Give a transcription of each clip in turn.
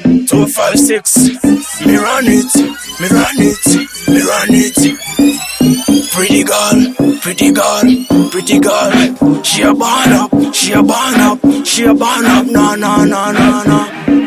256. Me run it, me run it, me run it. Pretty girl, pretty girl, pretty girl. She a burn up, she a burn up, she a burn up. No, no, no, no, no.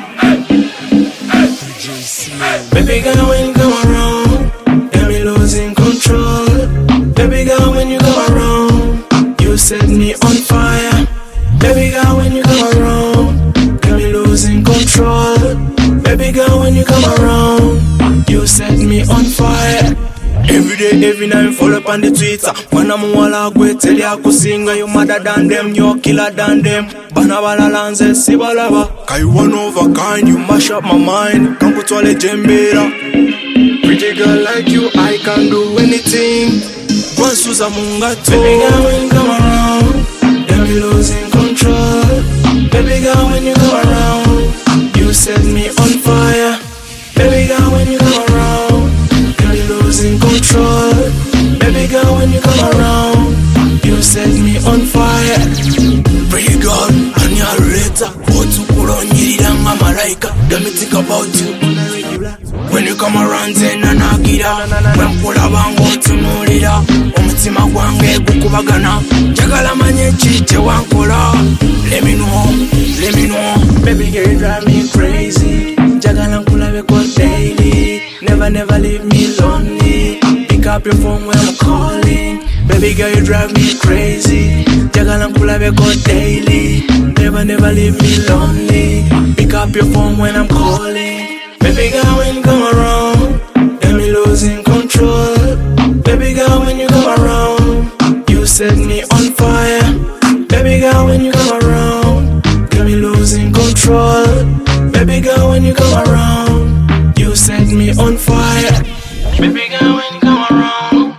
Baby girl, when you come around, got me losing control. Baby girl, when you come around, you set me on fire. Baby girl, when you come around, got me losing control. Baby girl, when you come around, you set me on fire. Every day, every night, follow up on the Twitter. Man, I'm wala gwe, tell ya kusinga. You madder than them, you killer than them. Banabala lanze, sibalaba. Cause you one of a kind, you mash up my mind. Come put all the jembera. Pretty girl like you, I can do anything. One Susa Mungato. Baby girl, when you come around, got me losing control. Baby girl, when you come around, you set me on fire. Baby girl, when you come around, losing control. Baby girl, when you come around, you set me on fire. Pretty girl, and you're later. What to put on you, I'm malaika. Let me think about you. When you come around, then I get up. When pull up and go to Molida. Omutima gwange gukubagana. Jagala manye chiche wankola. Let me know. Baby girl, you drive me crazy. Jagala nkula beko daily. Never leave me lonely. Pick up your phone when I'm calling. Baby girl, you drive me crazy. Jagala nkula beko daily. Never leave me lonely. Pick up your phone when I'm calling. Baby girl, when you come around, got me losing control. Baby girl, when you come around, you set me on fire. Baby girl, when you come around, got me losing control. Baby girl, when you come around, you set me on fire. Baby girl, when you come around.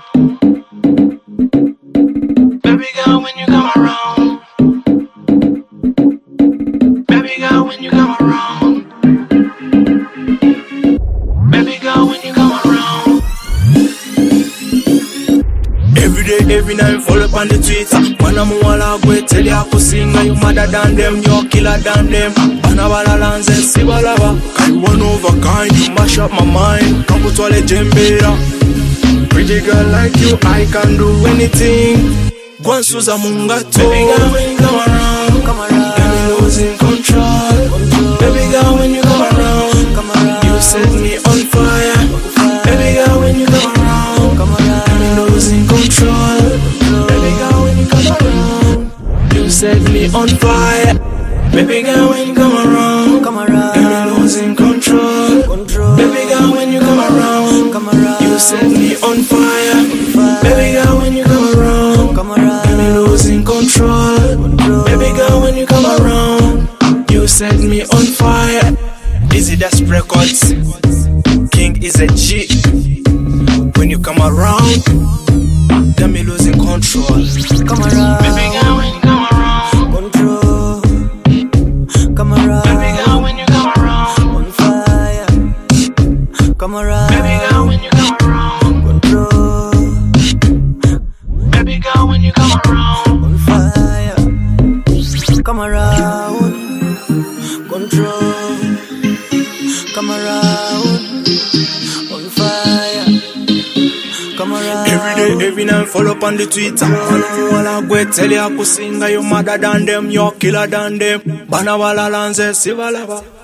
Baby girl, when you come around. Baby girl, when you come around. Baby girl, when you come around. Every day, every night, follow up on the Twitter. When I'm wala gwe, tell ya kusinga. You madder than them, you killer than them. Banabala lanze, sibalaba. Cause you one of a kind, you mash up my mind. Come put all the jembera. Pretty girl like you, I can do anything. One Susa Mungato. Baby girl, when you come around, got me losing control. Baby girl, when you come around, you set me on fire. Baby girl, when you come around, got me losing control. Baby girl, when you come around, you set me on fire. Baby girl, when you come around, got me losing control. Baby girl, when you come around, you set me on fire. Baby girl, when you come around, got me losing control. Baby girl, when you come around, you set me on fire. Easy Dash Records, King is a G. When you come around, got me losing control. Come around, baby girl, when you come around, control. Come around, baby girl, when you come around, on fire. Come around, baby girl, when you come around, control. Baby girl, when you come around, on fire. Come around, control. Come around, on fire. Come around. Every day, every night, follow up on the Twitter. Wala gwe, tell ya kusinga. You madder than them, you killer than them. Banabala lanze, sibalaba.